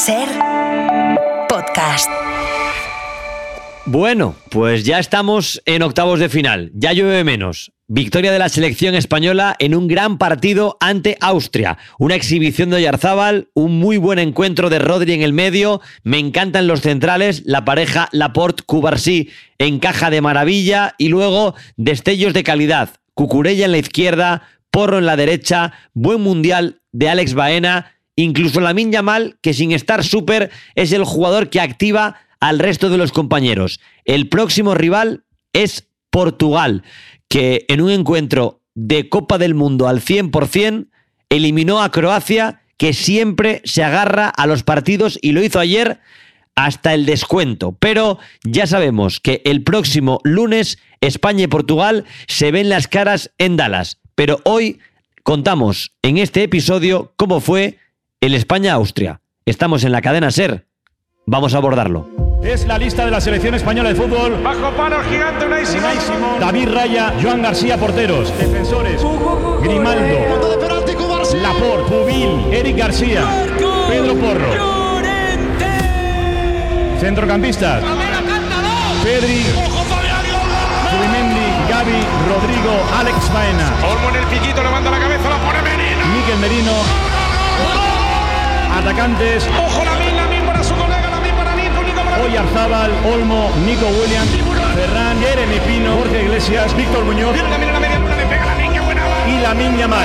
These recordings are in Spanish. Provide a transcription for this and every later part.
SER Podcast. Bueno, pues ya estamos en octavos de final. Ya llueve menos. Victoria de la selección española en un gran partido ante Austria. Una exhibición de Oyarzábal, un muy buen encuentro de Rodri en el medio. Me encantan los centrales, la pareja Laporte-Cubarsí encaja de maravilla y luego destellos de calidad. Cucurella en la izquierda, Porro en la derecha, buen mundial de Alex Baena, incluso Lamine Yamal, que sin estar súper es el jugador que activa al resto de los compañeros. El próximo rival es Portugal, que en un encuentro de Copa del Mundo al 100% eliminó a Croacia, que siempre se agarra a los partidos y lo hizo ayer hasta el descuento. Pero ya sabemos que el próximo lunes España y Portugal se ven las caras en Dallas. Pero hoy contamos en este episodio cómo fue el España-Austria. Estamos en la cadena SER. Vamos a abordarlo. Es la lista de la selección española de fútbol. Bajo palo, gigante, Unai Simón. David Raya, Joan García, porteros. Defensores: Grimaldo, Laporte, Pubil, Eric García, Pedro Porro. Centrocampistas: Pedri, Zubimendi, Gavi, Rodrigo, Alex Baena. Olmo en el piquito, levanta la cabeza, la pone Merino. Mikel Merino. Atacantes: Ojo, Lamine para su colega, Lamine para Nico para Oyarzábal, Olmo, Nico Williams, Ferran, Jeremy Pino, Jorge Iglesias, Víctor Muñoz. Viene Lamine en la media luna, le pega Lamine, qué buena va. Y Lamine Yamal.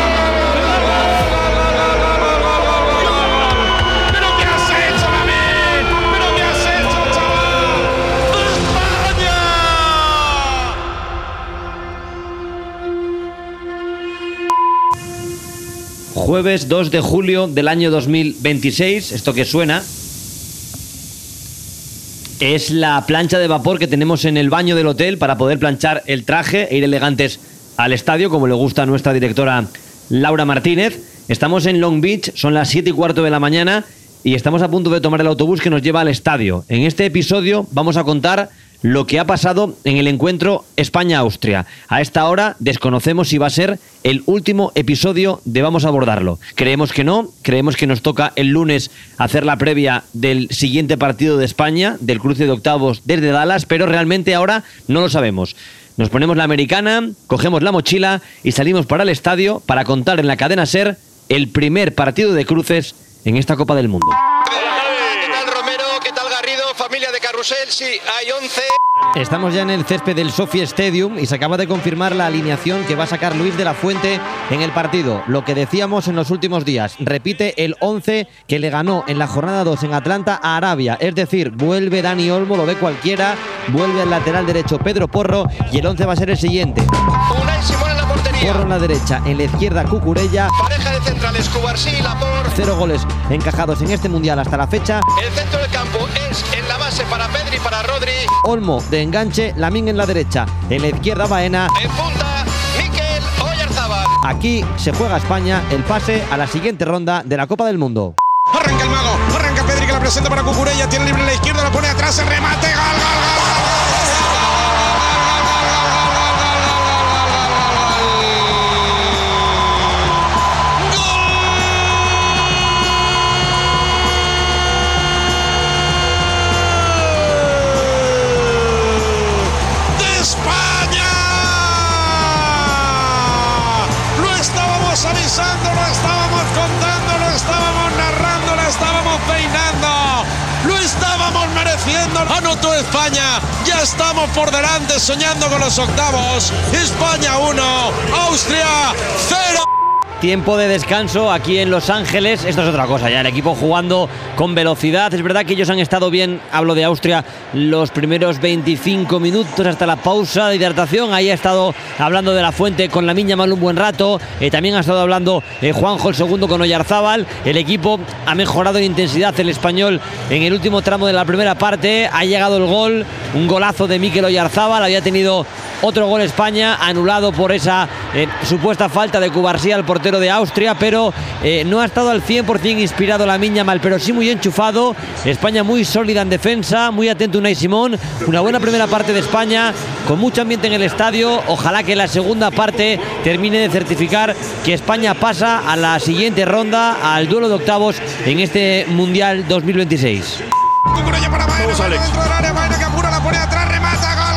¿Pero qué has hecho, Lamine? ¿Pero qué has hecho, chaval? ¡España! Jueves 2 de julio del año 2026, esto que suena es la plancha de vapor que tenemos en el baño del hotel para poder planchar el traje e ir elegantes al estadio, como le gusta a nuestra directora Laura Martínez. Estamos en Long Beach, son las 7:15 de la mañana y estamos a punto de tomar el autobús que nos lleva al estadio. En este episodio vamos a contar lo que ha pasado en el encuentro España-Austria. A esta hora desconocemos si va a ser el último episodio de Vamos a abordarlo. Creemos que no, creemos que nos toca el lunes hacer la previa del siguiente partido de España, del cruce de octavos desde Dallas, pero realmente ahora no lo sabemos. Nos ponemos la americana, cogemos la mochila y salimos para el estadio para contar en la cadena SER el primer partido de cruces en esta Copa del Mundo. Familia de Carrusel, sí, hay 11. Estamos ya en el césped del Sophie Stadium y se acaba de confirmar la alineación que va a sacar Luis de la Fuente en el partido. Lo que decíamos en los últimos días, repite el 11 que le ganó en la jornada 2 en Atlanta a Arabia. Es decir, vuelve Dani Olmo, lo ve cualquiera, vuelve al lateral derecho Pedro Porro y el 11 va a ser el siguiente. Unai Simón en la portería. Porro en la derecha, en la izquierda Cucurella. Pareja de centrales, Cubarsí y Laporte. 0 goles encajados en este mundial hasta la fecha. El centro del campo es en la base para Pedri y para Rodri. Olmo de enganche, Lamine en la derecha, en la izquierda Baena. En punta, Mikel Oyarzábal. Aquí se juega España el pase a la siguiente ronda de la Copa del Mundo. Arranca el mago, arranca Pedri que la presenta para Cucurella, tiene libre en la izquierda, la pone atrás, el remate, gol, gol, gol. Avisando, lo estábamos contando, lo estábamos narrando, lo estábamos peinando, lo estábamos mereciendo. Anotó España, ya estamos por delante soñando con los octavos. España 1, Austria 0. Tiempo de descanso aquí en Los Ángeles. Esto es otra cosa ya, el equipo jugando con velocidad. Es verdad que ellos han estado bien, hablo de Austria, los primeros 25 minutos hasta la pausa de hidratación. Ahí ha estado hablando de la Fuente con Lamine Yamal un buen rato. También ha estado hablando Juanjo el segundo con Oyarzábal. El equipo ha mejorado en intensidad, el español, en el último tramo de la primera parte. Ha llegado el gol, un golazo de Mikel Oyarzábal. Había tenido otro gol España, anulado por esa supuesta falta de Cubarsí al portero portero de Austria, pero no ha estado al 100% inspirado Lamine Yamal, pero sí muy enchufado. España muy sólida en defensa, muy atento Unai Simón. Una buena primera parte de España, con mucho ambiente en el estadio. Ojalá que la segunda parte termine de certificar que España pasa a la siguiente ronda, al duelo de octavos en este Mundial 2026. Vamos, Alex. Dentro del área, Baena que apura, la pone atrás, remata, gol.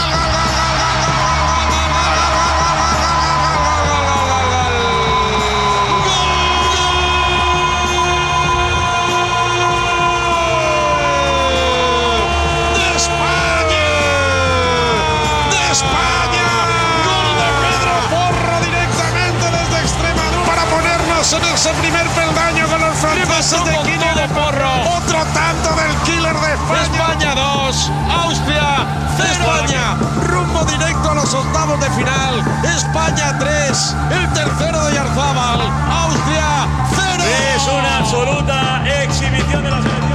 En ese primer peldaño con los franceses de Quino de Porro. Otro tanto del killer de España 2, Austria 0. España rumbo directo a los octavos de final. España 3, el tercero de Oyarzábal. Austria 0. Es una absoluta exhibición de la selección.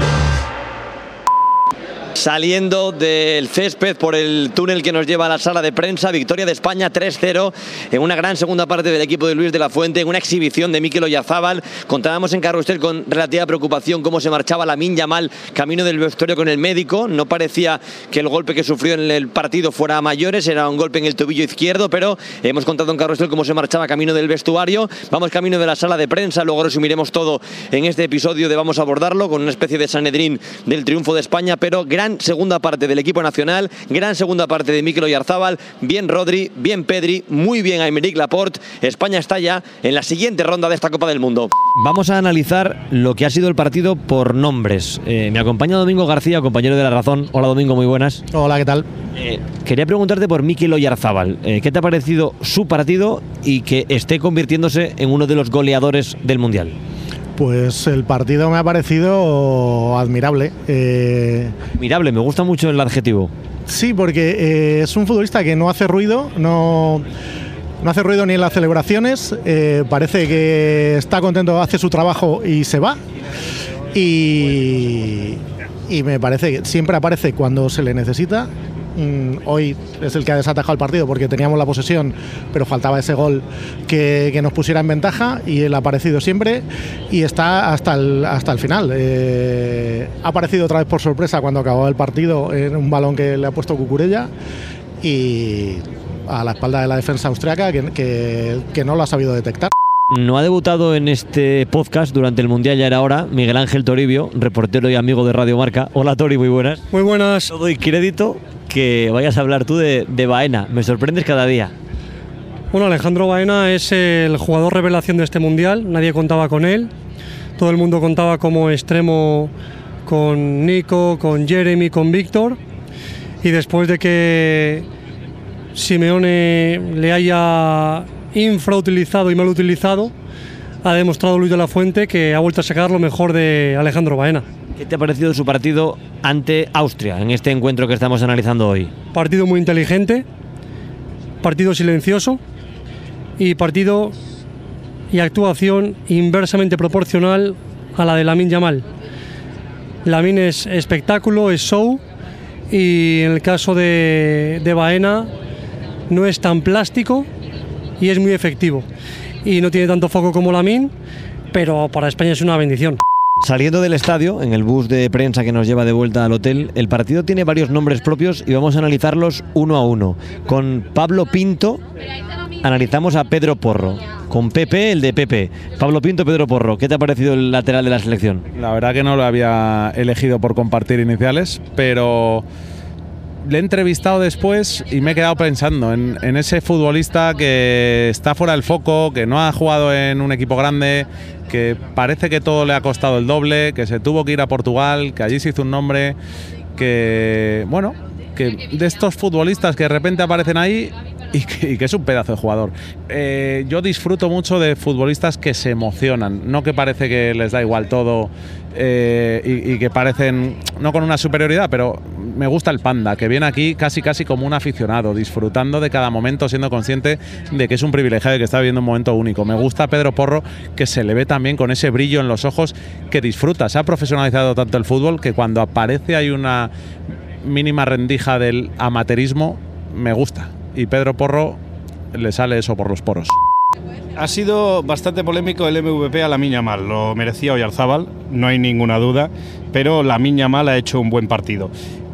Saliendo del césped por el túnel que nos lleva a la sala de prensa, victoria de España 3-0 en una gran segunda parte del equipo de Luis de la Fuente, en una exhibición de Mikel Oyarzábal. Contábamos en Carrusel con relativa preocupación cómo se marchaba Lamine Yamal camino del vestuario con el médico. No parecía que el golpe que sufrió en el partido fuera a mayores, era un golpe en el tobillo izquierdo, pero hemos contado en Carrusel cómo se marchaba camino del vestuario. Vamos camino de la sala de prensa, luego resumiremos todo en este episodio de Vamos a abordarlo, con una especie de Sanedrín del triunfo de España, pero gran segunda parte del equipo nacional, gran segunda parte de Mikel Oyarzábal, bien Rodri, bien Pedri, muy bien Aymeric Laporte. España está ya en la siguiente ronda de esta Copa del Mundo. Vamos a analizar lo que ha sido el partido por nombres. Me acompaña Domingo García, compañero de La Razón. Hola Domingo, muy buenas. Hola, ¿qué tal? Quería preguntarte por Mikel Oyarzábal. ¿Qué te ha parecido su partido y que esté convirtiéndose en uno de los goleadores del Mundial? Pues el partido me ha parecido admirable. Admirable, me gusta mucho el adjetivo. Sí, porque es un futbolista que no hace ruido, no hace ruido ni en las celebraciones. Parece que está contento, hace su trabajo y se va. Y me parece que siempre aparece cuando se le necesita. Hoy es el que ha desatajado el partido porque teníamos la posesión, pero faltaba ese gol que nos pusiera en ventaja, y él ha aparecido siempre y está hasta el final. Ha aparecido otra vez por sorpresa cuando acabó el partido en un balón que le ha puesto Cucurella, y a la espalda de la defensa austriaca que no lo ha sabido detectar. No ha debutado en este podcast durante el Mundial, ya era hora, Miguel Ángel Toribio, reportero y amigo de Radio Marca. Hola Tori, muy buenas. Muy buenas. No doy crédito que vayas a hablar tú de Baena, me sorprendes cada día. Bueno, Alejandro Baena es el jugador revelación de este Mundial, nadie contaba con él, todo el mundo contaba como extremo con Nico, con Jeremy, con Víctor, y después de que Simeone le haya infrautilizado y mal utilizado, ha demostrado Luis de la Fuente que ha vuelto a sacar lo mejor de Alejandro Baena. ¿Qué te ha parecido su partido ante Austria en este encuentro que estamos analizando hoy? Partido muy inteligente, partido silencioso y partido y actuación inversamente proporcional a la de Lamine Yamal. Lamine es espectáculo, es show, y en el caso de Baena no es tan plástico y es muy efectivo. Y no tiene tanto foco como Lamine, pero para España es una bendición. Saliendo del estadio, en el bus de prensa que nos lleva de vuelta al hotel, el partido tiene varios nombres propios y vamos a analizarlos uno a uno. Con Pablo Pinto analizamos a Pedro Porro. Con Pepe, el de Pepe. Pablo Pinto, Pedro Porro. ¿Qué te ha parecido el lateral de la selección? La verdad que no lo había elegido por compartir iniciales, pero le he entrevistado después y me he quedado pensando en ese futbolista que está fuera del foco, que no ha jugado en un equipo grande, que parece que todo le ha costado el doble, que se tuvo que ir a Portugal, que allí se hizo un nombre, que bueno, que de estos futbolistas que de repente aparecen ahí y que es un pedazo de jugador. Yo disfruto mucho de futbolistas que se emocionan, no que parece que les da igual todo y que parecen, no con una superioridad, pero me gusta el Panda, que viene aquí casi como un aficionado, disfrutando de cada momento, siendo consciente de que es un privilegiado y que está viviendo un momento único. Me gusta Pedro Porro, que se le ve también con ese brillo en los ojos, que disfruta. Se ha profesionalizado tanto el fútbol que cuando aparece hay una mínima rendija del amateurismo, me gusta. Y Pedro Porro le sale eso por los poros. Ha sido bastante polémico el MVP a Lamine Yamal, lo merecía Oyarzábal, no hay ninguna duda, pero Lamine Yamal ha hecho un buen partido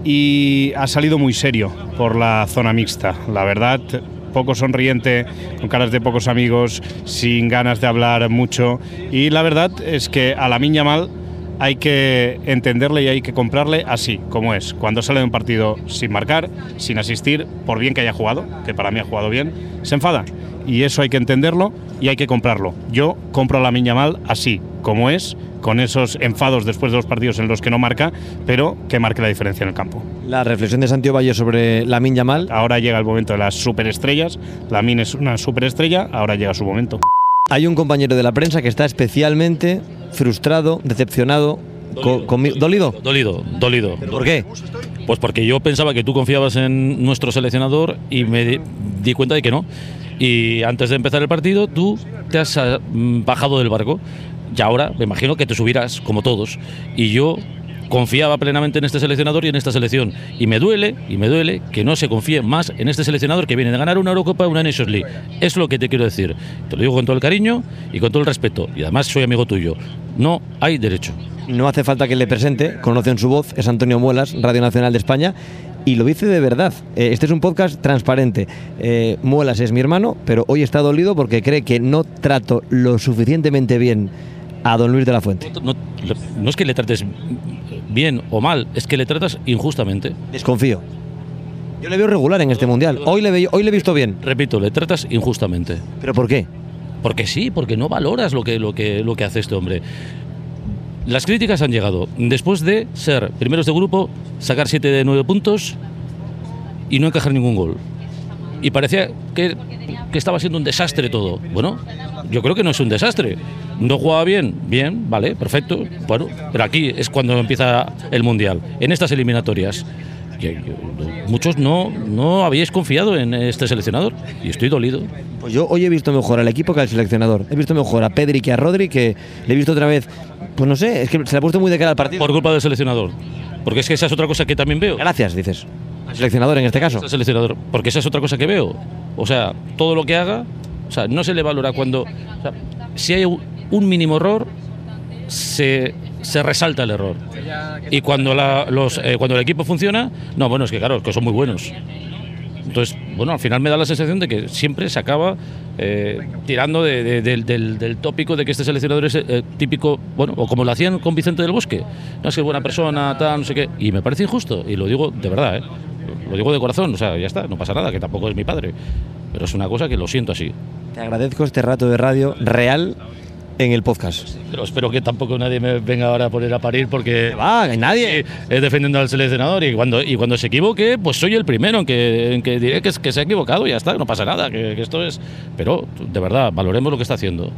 y ha salido muy serio por la zona mixta, la verdad, poco sonriente, con caras de pocos amigos, sin ganas de hablar mucho, y la verdad es que a Lamine Yamal hay que entenderle y hay que comprarle así, como es. Cuando sale de un partido sin marcar, sin asistir, por bien que haya jugado, que para mí ha jugado bien, se enfada. Y eso hay que entenderlo y hay que comprarlo. Yo compro a Lamine Yamal así, como es, con esos enfados después de los partidos en los que no marca, pero que marque la diferencia en el campo. La reflexión de Santiago Valle sobre Lamine Yamal. Ahora llega el momento de las superestrellas. Lamine es una superestrella, ahora llega su momento. Hay un compañero de la prensa que está especialmente frustrado, decepcionado, ¿Dolido? Dolido. ¿Por qué? Pues porque yo pensaba que tú confiabas en nuestro seleccionador y me di cuenta de que no. Y antes de empezar el partido tú te has bajado del barco y ahora me imagino que te subirás como todos. Y yo confiaba plenamente en este seleccionador y en esta selección. Y me duele que no se confíe más en este seleccionador que viene de ganar una Eurocopa, una Nations League. Es lo que te quiero decir. Te lo digo con todo el cariño y con todo el respeto. Y además soy amigo tuyo. No hay derecho. No hace falta que le presente, conocen su voz, es Antonio Muelas, Radio Nacional de España, y lo dice de verdad. Este es un podcast transparente. Muelas es mi hermano, pero hoy está dolido porque cree que no trato lo suficientemente bien a don Luis de la Fuente. No es que le trates bien o mal, es que le tratas injustamente. Desconfío. Yo le veo regular en este mundial. Hoy le he visto bien. Repito, le tratas injustamente. ¿Pero por qué? Porque sí, porque no valoras lo que hace este hombre. Las críticas han llegado después de ser primeros de grupo, sacar 7 de 9 puntos y no encajar ningún gol. Y parecía que estaba siendo un desastre todo. Bueno, yo creo que no es un desastre. No jugaba bien, vale, perfecto. Bueno, pero aquí es cuando empieza el Mundial, en estas eliminatorias. Muchos no habíais confiado en este seleccionador y estoy dolido. Pues yo hoy he visto mejor al equipo que al seleccionador. He visto mejor a Pedri que a Rodri, que le he visto otra vez, pues no sé, es que se le ha puesto muy de cara al partido. Por culpa del seleccionador. Porque es que esa es otra cosa que también veo. Gracias, dices. Al seleccionador en este caso. Al seleccionador, porque esa es otra cosa que veo. O sea, todo lo que haga, o sea, no se le valora cuando... O sea, si hay un mínimo error, se resalta el error. Y cuando el equipo funciona, no, bueno, es que claro, que son muy buenos. Entonces, bueno, al final me da la sensación de que siempre se acaba tirando del tópico de que este seleccionador es típico, bueno, o como lo hacían con Vicente del Bosque. No, es que es buena persona, tal, no sé qué. Y me parece injusto, y lo digo de verdad, lo digo de corazón, o sea, ya está, no pasa nada, que tampoco es mi padre. Pero es una cosa que lo siento así. Te agradezco este rato de radio real en el podcast. Pero espero que tampoco nadie me venga ahora a poner a parir porque... nadie. Defendiendo al seleccionador y cuando se equivoque, pues soy el primero en que diré que se ha equivocado y ya está, no pasa nada, que esto es... Pero, de verdad, valoremos lo que está haciendo.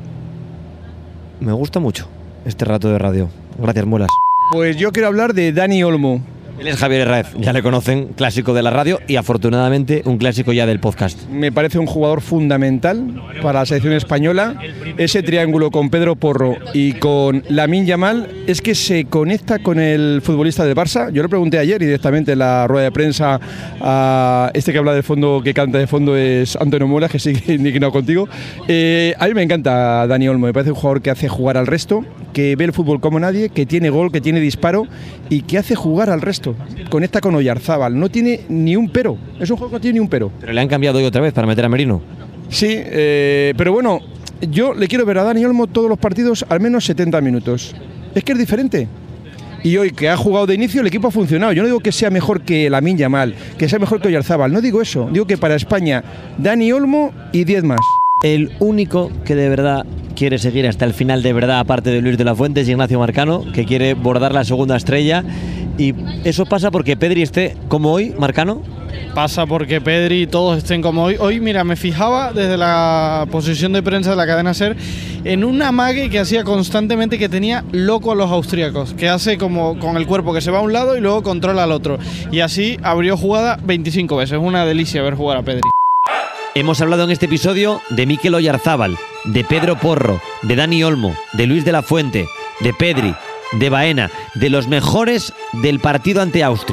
Me gusta mucho este rato de radio. Gracias, Muelas. Pues yo quiero hablar de Dani Olmo. Él es Javier Herráez, ya le conocen, clásico de la radio y afortunadamente un clásico ya del podcast. Me parece un jugador fundamental para la selección española. Ese triángulo con Pedro Porro y con Lamine Yamal es que se conecta con el futbolista del Barça. Yo le pregunté ayer y directamente en la rueda de prensa a este que habla de fondo, que canta de fondo, es Antonio Muelas, que sigue indignado contigo. A mí me encanta Dani Olmo, me parece un jugador que hace jugar al resto, que ve el fútbol como nadie, que tiene gol, que tiene disparo y que hace jugar al resto. Conecta con Oyarzábal, no tiene ni un pero. Es un juego que no tiene ni un pero. Pero le han cambiado hoy otra vez para meter a Merino. Sí, pero bueno, yo le quiero ver a Dani Olmo todos los partidos al menos 70 minutos. Es que es diferente. Y hoy que ha jugado de inicio el equipo ha funcionado. Yo no digo que sea mejor que Lamine Yamal, que sea mejor que Oyarzábal, no digo eso. Digo que para España, Dani Olmo y 10 más. El único que de verdad quiere seguir hasta el final de verdad, aparte de Luis de la Fuente, es Ignacio Marcano, que quiere bordar la segunda estrella. Y eso pasa porque Pedri esté como hoy, Marcano. Pasa porque Pedri y todos estén como hoy. Hoy, mira, me fijaba desde la posición de prensa de la cadena SER en un amague que hacía constantemente, que tenía loco a los austríacos, que hace como con el cuerpo que se va a un lado y luego controla al otro. Y así abrió jugada 25 veces. Es una delicia ver jugar a Pedri. Hemos hablado en este episodio de Mikel Oyarzábal, de Pedro Porro, de Dani Olmo, de Luis de la Fuente, de Pedri, de Baena, de los mejores del partido ante Austria.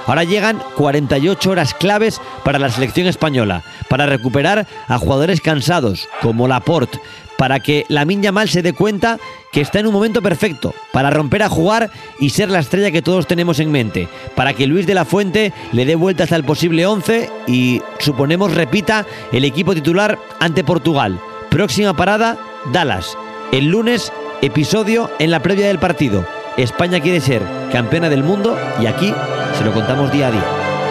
Ahora llegan 48 horas claves para la selección española, para recuperar a jugadores cansados, como Laporte, para que Lamine Yamal se dé cuenta que está en un momento perfecto, para romper a jugar y ser la estrella que todos tenemos en mente, para que Luis de la Fuente le dé vueltas al posible 11 y, suponemos, repita el equipo titular ante Portugal. Próxima parada, Dallas. El lunes, episodio en la previa del partido. España quiere ser campeona del mundo y aquí se lo contamos día a día.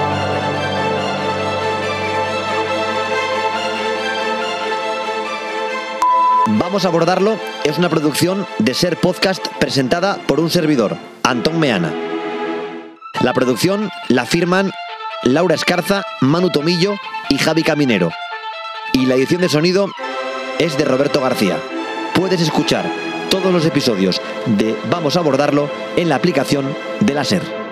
Vamos a abordarlo. Es una producción de Ser Podcast presentada por un servidor, Antón Meana. La producción la firman Laura Escarza, Manu Tomillo y Javi Caminero. Y la edición de sonido es de Roberto García. Puedes escuchar todos los episodios de Vamos a abordarlo en la aplicación de la Ser.